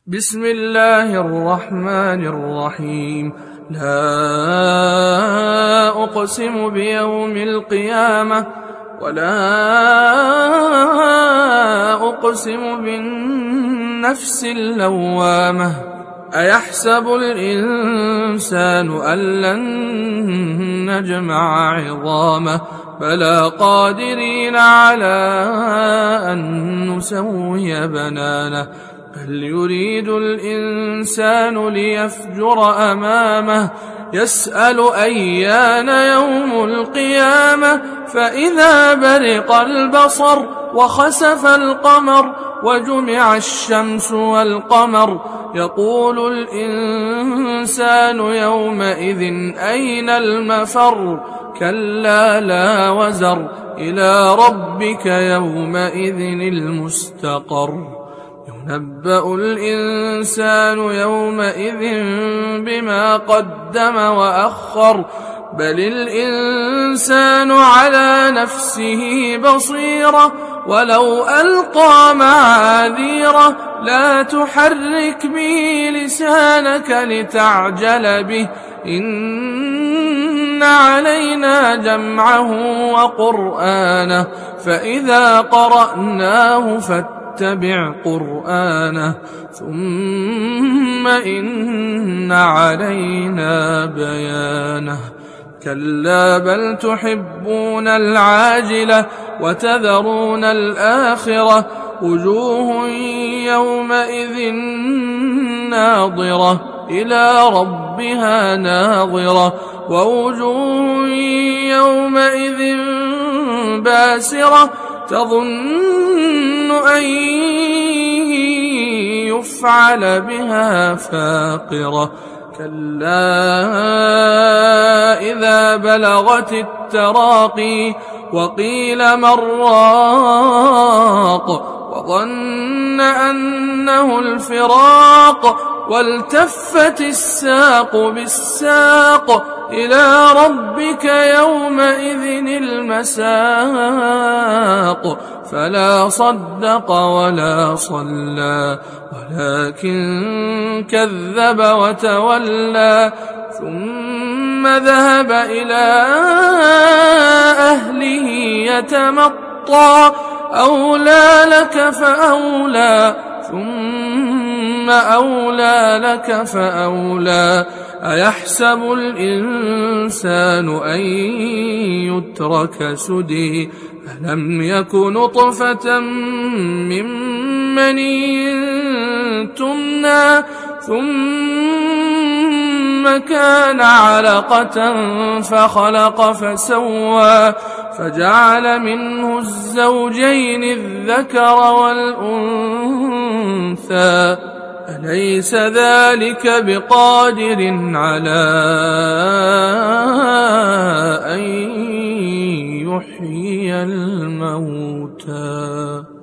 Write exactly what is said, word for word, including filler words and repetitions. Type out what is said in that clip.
بسم الله الرحمن الرحيم. لا أقسم بيوم القيامة ولا أقسم بالنفس اللوامة. أيحسب الإنسان أن لن نجمع عظامه بلى قادرين على أن نسوي بنانه بل يريد الإنسان ليفجر أمامه يسأل أيان يوم القيامة فإذا برق البصر وخسف القمر وجمع الشمس والقمر يقول الإنسان يومئذ أين المفر كلا لا وزر إلى ربك يومئذ المستقر ينبأ الإنسان يومئذ بما قدم وأخر بل الإنسان على نفسه بصيرة ولو ألقى معاذيره لا تحرك به لسانك لتعجل به إن علينا جمعه وقرآنه فإذا قرأناه فاتبع اتبع قرآنه ثم إن علينا بيانه كلا بل تحبون العاجلة وتذرون الآخرة وجوه يومئذ ناظرة إلى ربها ناظرة ووجوه يومئذ باسرة تظن أن يفعل بها فاقرة كلا إذا بلغت التراقي وقيل من راق وظن أنه الفراق والتفت الساق بالساق إلى ربك يومئذ المساق فلا صدق ولا صلى ولكن كذب وتولى ثم ذهب إلى أهله يتمطى أولى لك فأولى ثم أولى لك فأولى أيحسب الإنسان أن يترك سدى ألم يك نطفة من مني تمنى ثم كان علقة فخلق فسوى فجعل منه الزوجين الذكر والأنثى أليس ذلك بقادر على أن يحيي الموتى